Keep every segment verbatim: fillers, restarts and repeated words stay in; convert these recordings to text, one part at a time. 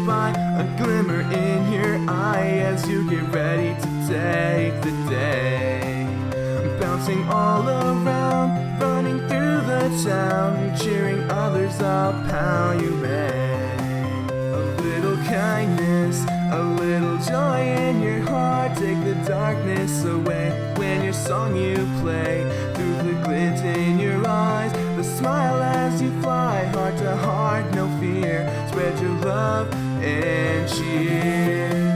by, a glimmer in your eye as you get ready to take the day. Bouncing all around, running through the town, cheering others up how you may. A little kindness, a little joy in your heart, take the darkness away when your song you play. Through the glint in your eyes, the smile as you fly, heart to heart, no fear, spread your love and cheer.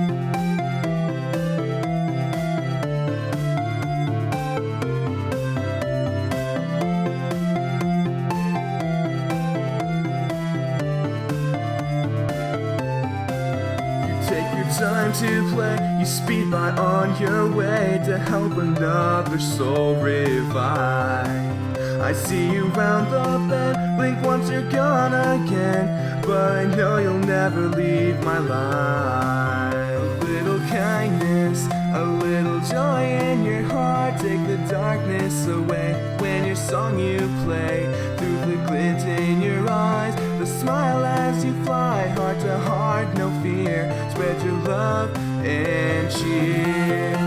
Take your time to play, you speed by on your way to help another soul revive. I see you round the bend, blink once you're gone again, but I know you'll never leave my life. A little kindness, a little joy in your heart, take the darkness away when your song you play. Through the glint in your eyes, the smile as you fly, heart to heart, no fear, spread your love and cheer.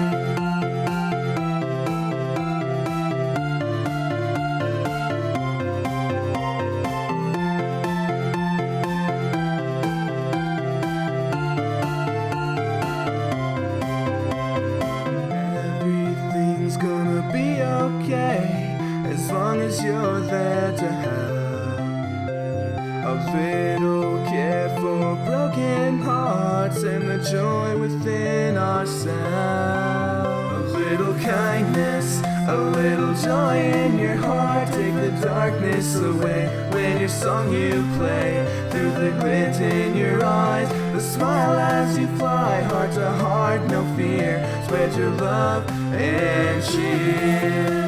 Everything's gonna be okay as long as you're there to help. A little care for broken hearts and the joy within ourselves. A little kindness, a little joy in your heart, take the darkness away when your song you play. Through the glint in your eyes, the smile as you fly, heart to heart, no fear, spread your love and cheer.